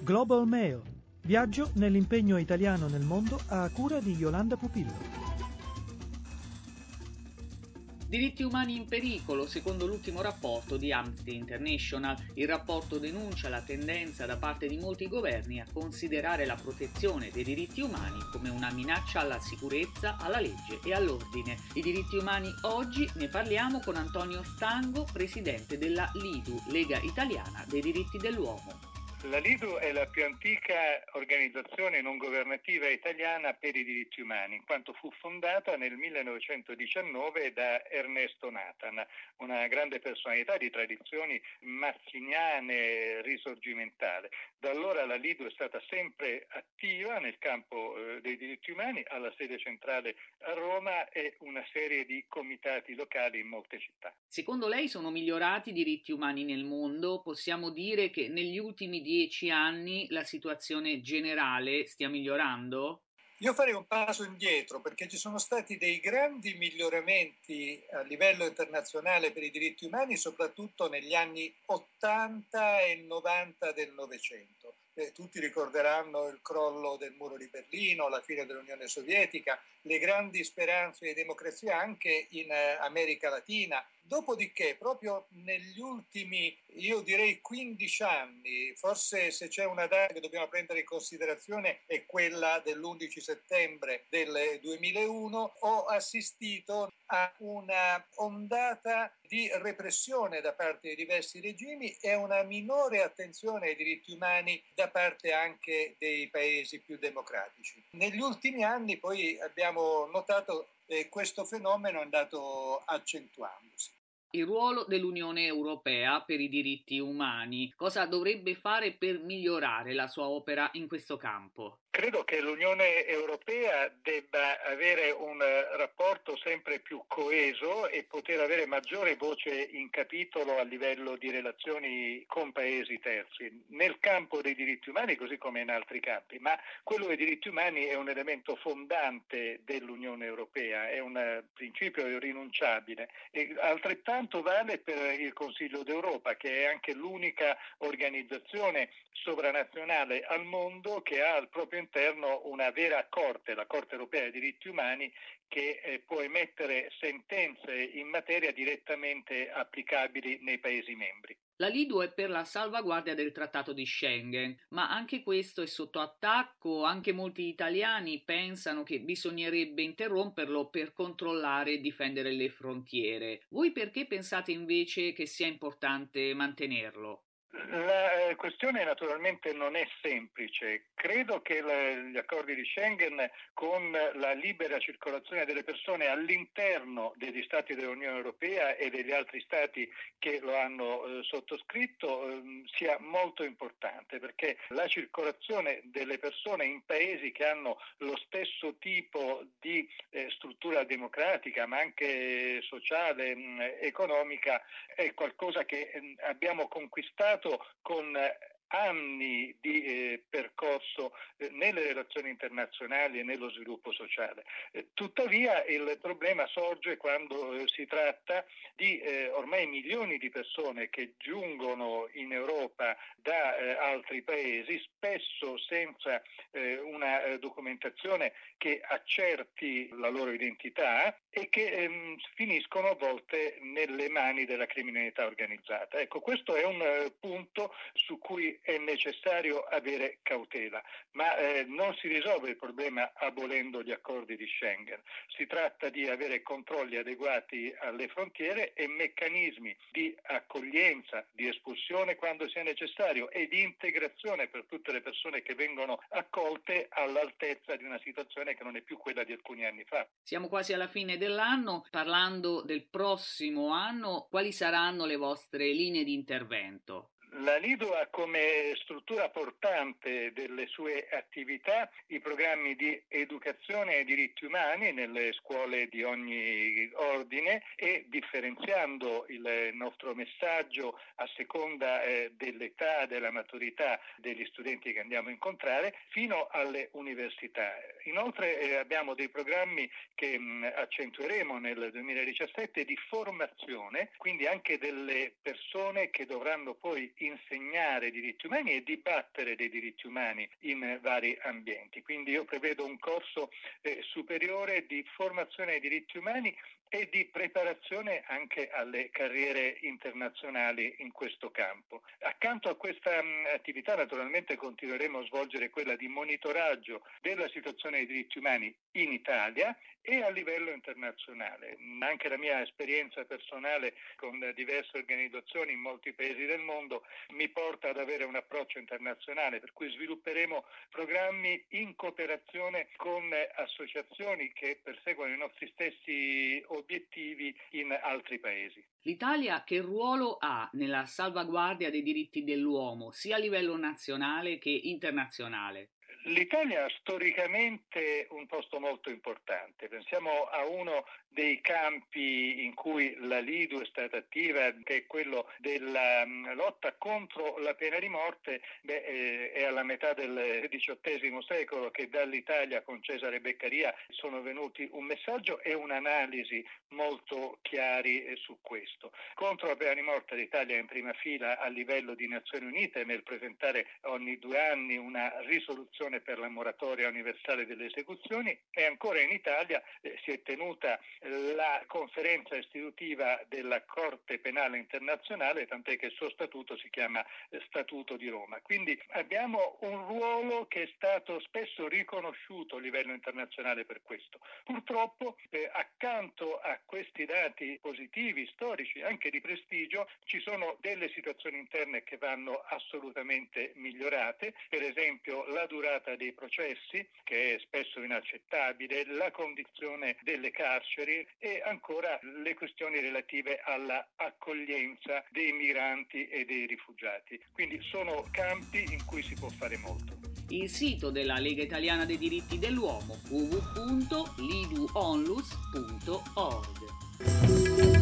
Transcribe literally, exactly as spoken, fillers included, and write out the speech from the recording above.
Global Mail. Viaggio nell'impegno italiano nel mondo a cura di Yolanda Pupillo. Diritti umani in pericolo, secondo l'ultimo rapporto di Amnesty International. Il rapporto denuncia la tendenza da parte di molti governi a considerare la protezione dei diritti umani come una minaccia alla sicurezza, alla legge e all'ordine. I diritti umani oggi ne parliamo con Antonio Stango, presidente della LIDU, Lega Italiana dei Diritti dell'Uomo. La LIDU è la più antica organizzazione non governativa italiana per i diritti umani, in quanto fu fondata nel millenovecentodiciannove da Ernesto Nathan, una grande personalità di tradizioni mazziniane, risorgimentale. Da allora la LIDU è stata sempre attiva nel campo eh, dei diritti umani, alla sede centrale a Roma e una serie di comitati locali in molte città. Secondo lei sono migliorati i diritti umani nel mondo? Possiamo dire che negli ultimi dieci anni la situazione generale stia migliorando? Io farei un passo indietro perché ci sono stati dei grandi miglioramenti a livello internazionale per i diritti umani, soprattutto negli anni ottanta e novanta del Novecento. Eh, tutti ricorderanno il crollo del muro di Berlino, la fine dell'Unione Sovietica, le grandi speranze di democrazia anche in eh, America Latina. Dopodiché, proprio negli ultimi, io direi quindici anni, forse se c'è una data che dobbiamo prendere in considerazione è quella dell'undici settembre del duemilauno, ho assistito a una ondata di repressione da parte di diversi regimi e una minore attenzione ai diritti umani da parte anche dei paesi più democratici. Negli ultimi anni poi abbiamo notato che questo fenomeno è andato accentuandosi. Il ruolo dell'Unione Europea per i diritti umani. Cosa dovrebbe fare per migliorare la sua opera in questo campo? Credo che l'Unione Europea debba avere un rapporto sempre più coeso e poter avere maggiore voce in capitolo a livello di relazioni con paesi terzi, nel campo dei diritti umani così come in altri campi, ma quello dei diritti umani è un elemento fondante dell'Unione Europea, è un principio irrinunciabile e altrettanto vale per il Consiglio d'Europa, che è anche l'unica organizzazione sovranazionale al mondo che ha al proprio interno una vera Corte, la Corte Europea dei Diritti Umani, che eh, può emettere sentenze in materia direttamente applicabili nei Paesi membri. La LIDU è per la salvaguardia del Trattato di Schengen, ma anche questo è sotto attacco. Anche molti italiani pensano che bisognerebbe interromperlo per controllare e difendere le frontiere. Voi perché pensate invece che sia importante mantenerlo? La questione naturalmente non è semplice. Credo che gli accordi di Schengen, con la libera circolazione delle persone all'interno degli stati dell'Unione Europea e degli altri stati che lo hanno eh, sottoscritto, eh, sia molto importante, perché la circolazione delle persone in paesi che hanno lo stesso tipo di eh, struttura democratica, ma anche sociale, mh, economica, è qualcosa che mh, abbiamo conquistato con anni di eh, percorso eh, nelle relazioni internazionali e nello sviluppo sociale. Eh, tuttavia il problema sorge quando eh, si tratta di eh, ormai milioni di persone che giungono in Europa da eh, altri paesi, spesso senza eh, una eh, documentazione che accerti la loro identità e che ehm, finiscono a volte nelle mani della criminalità organizzata. Ecco, questo è un eh, punto su cui è necessario avere cautela, ma eh, non si risolve il problema abolendo gli accordi di Schengen. Si tratta di avere controlli adeguati alle frontiere e meccanismi di accoglienza, di espulsione quando sia necessario e di integrazione per tutte le persone che vengono accolte all'altezza di una situazione che non è più quella di alcuni anni fa. Siamo quasi alla fine dell'anno. Parlando del prossimo anno, quali saranno le vostre linee di intervento? La LIDU ha come struttura portante delle sue attività i programmi di educazione ai diritti umani nelle scuole di ogni ordine e differenziando il nostro messaggio a seconda eh, dell'età, della maturità degli studenti che andiamo a incontrare fino alle università. Inoltre eh, abbiamo dei programmi che mh, accentueremo nel duemiladiciassette di formazione, quindi anche delle persone che dovranno poi insegnare diritti umani e dibattere dei diritti umani in vari ambienti. Quindi io prevedo un corso eh, superiore di formazione ai diritti umani e di preparazione anche alle carriere internazionali in questo campo. Accanto a questa mh, attività naturalmente continueremo a svolgere quella di monitoraggio della situazione dei diritti umani in Italia e a livello internazionale. Anche la mia esperienza personale con diverse organizzazioni in molti paesi del mondo mi porta ad avere un approccio internazionale, per cui svilupperemo programmi in cooperazione con associazioni che perseguono i nostri stessi obiettivi in altri paesi. L'Italia che ruolo ha nella salvaguardia dei diritti dell'uomo, sia a livello nazionale che internazionale? L'Italia ha storicamente un posto molto importante. Pensiamo a uno dei campi in cui la Lidu è stata attiva, che è quello della lotta contro la pena di morte. Beh, eh, è alla metà del diciottesimo secolo che dall'Italia con Cesare Beccaria sono venuti un messaggio e un'analisi molto chiari eh, su questo. Contro la pena di morte l'Italia è in prima fila a livello di Nazioni Unite nel presentare ogni due anni una risoluzione per la moratoria universale delle esecuzioni, e ancora in Italia eh, si è tenuta la conferenza istitutiva della Corte Penale Internazionale, tant'è che il suo statuto si chiama eh, Statuto di Roma. Quindi abbiamo un ruolo che è stato spesso riconosciuto a livello internazionale per questo. Purtroppo eh, accanto a questi dati positivi, storici, anche di prestigio, ci sono delle situazioni interne che vanno assolutamente migliorate, per esempio la durata dei processi, che è spesso inaccettabile, la condizione delle carceri e ancora le questioni relative alla accoglienza dei migranti e dei rifugiati. Quindi sono campi in cui si può fare molto. Il sito della Lega Italiana dei Diritti dell'Uomo w w w punto liduonlus punto org.